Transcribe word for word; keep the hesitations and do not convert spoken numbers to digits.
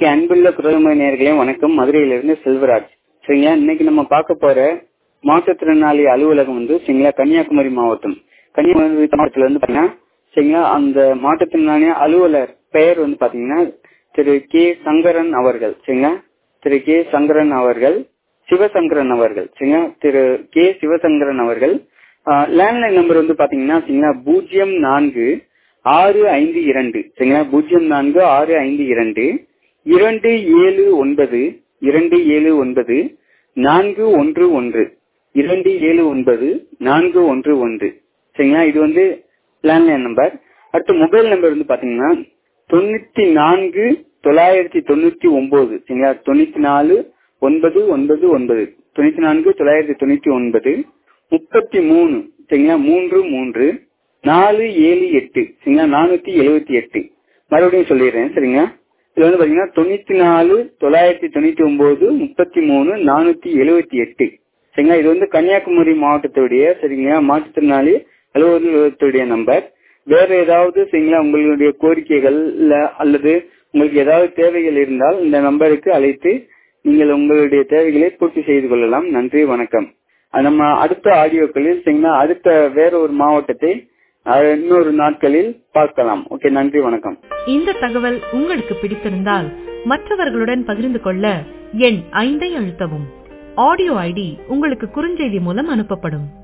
Okay, அன்புள்ள குரல்மொழி நேயர்களே வணக்கம். மதுரையிலிருந்து செல்வராஜ். சரிங்களா, இன்னைக்கு நம்ம பார்க்க போற மாற்றுத்திறனாளி அலுவலகம் வந்து சரிங்களா கன்னியாகுமரி மாவட்டம். கன்னியாகுமரி மாவட்டத்துல வந்து பாத்தீங்கன்னா சரிங்களா அந்த மாற்றுத்திறனாளி அலுவலர் பெயர் வந்து பாத்தீங்கன்னா திரு கே சங்கரன் அவர்கள். சரிங்களா, திரு கே சங்கரன் அவர்கள், சிவசங்கரன் அவர்கள். சரிங்களா, திரு கே சிவசங்கரன் அவர்கள். லேண்ட்லைன் நம்பர் வந்து பாத்தீங்கன்னா சரிங்களா பூஜ்ஜியம் நான்கு ஆறு ஐந்து இரண்டு. சரிங்களா, பூஜ்ஜியம் நான்கு ஆறு ஐந்து இரண்டு இரண்டு ஏழு ஒன்பது இரண்டு ஏழு ஒன்பது நான்கு ஒன்று ஒன்று இரண்டு ஏழு ஒன்பது நான்கு ஒன்று ஒன்று. சரிங்களா, இது வந்து லேண்ட்லைன் நம்பர். அடுத்து மொபைல் நம்பர் வந்து பாத்தீங்கன்னா தொண்ணூத்தி நான்கு தொள்ளாயிரத்தி தொண்ணூத்தி ஒன்பது. சரிங்களா, தொண்ணூத்தி நாலு ஒன்பது ஒன்பது ஒன்பது தொண்ணூத்தி நான்கு தொள்ளாயிரத்தி தொண்ணூத்தி ஒன்பது முப்பத்தி மூணு. சரிங்களா, மூன்று மூன்று நாலு ஏழு எட்டு. சரிங்களா, நானூத்தி எழுபத்தி எட்டு. மறுபடியும் சொல்லிடுறேன். சரிங்களா, இது வந்து பாத்தீங்கன்னா தொண்ணூத்தி நாலு தொள்ளாயிரத்தி தொண்ணூத்தி ஒன்பது முப்பத்தி மூணு நானூத்தி எழுபத்தி எட்டு. சரிங்களா, இது வந்து கன்னியாகுமரி மாவட்டத்துடைய சரிங்களா மாற்றுத்திறனாளி அலுவலகத்துடைய நம்பர். வேற ஏதாவது சரிங்களா உங்களுடைய கோரிக்கைகள் இல்ல அல்லது உங்களுக்கு ஏதாவது தேவைகள் இருந்தால் இந்த நம்பருக்கு அழைத்து நீங்கள் உங்களுடைய தேவைகளை பூர்த்தி செய்து கொள்ளலாம். நன்றி, வணக்கம். நம்ம அடுத்த ஆடியோக்களில் சரிங்களா அடுத்த வேற ஒரு மாவட்டத்தை இன்னொரு நாட்களில் பார்க்கலாம். ஓகே, நன்றி, வணக்கம். இந்த தகவல் உங்களுக்கு பிடித்திருந்தால் மற்றவர்களுடன் பகிர்ந்து கொள்ள எண் ஐந்தை அழுத்தவும். ஆடியோ ஐடி உங்களுக்கு குறுஞ்செய்தி மூலம் அனுப்பப்படும்.